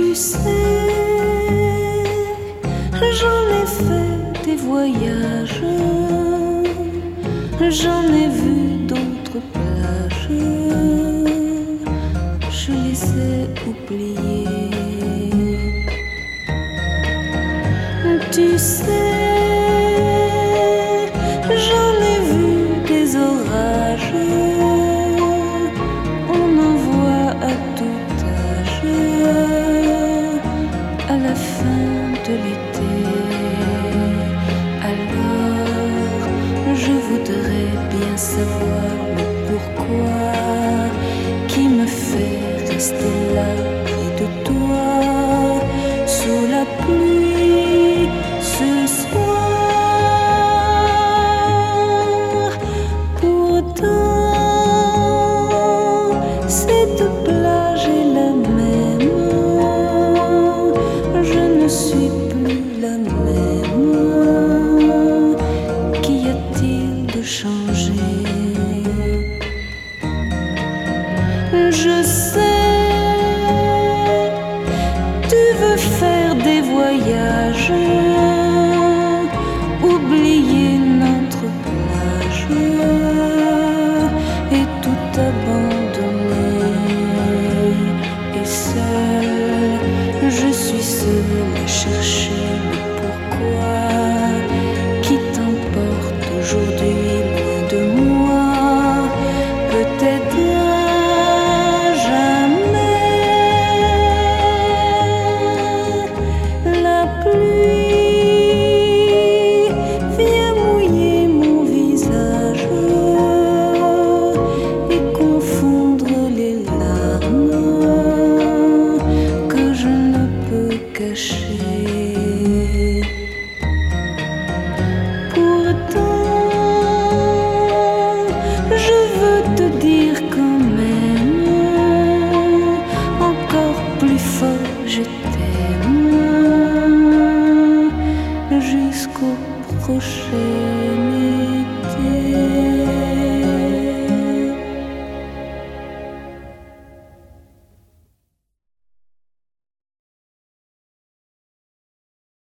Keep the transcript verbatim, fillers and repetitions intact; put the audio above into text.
Tu sais, j'en ai fait des voyages, j'en ai vu d'autres plages, je les ai oubliées. Tu sais, j'en ai vu des orages, on en voit à tout âge, à la fin de l'été. Alors, je voudrais bien savoir le pourquoi qui me fait rester là près de toi, sous la pluie, ce soir. Pourtant, cette plage est la même, je ne suis plus la même. Qu'y a-t-il de changé? Je sais, tu veux faire des voyages, oublier notre plage et tout abandonner. Et seul, je suis seule à chercher le pourquoi qui t'emporte aujourd'hui loin de moi. Peut-être la pluie vient mouiller mon visage et confondre les larmes que je ne peux cacher.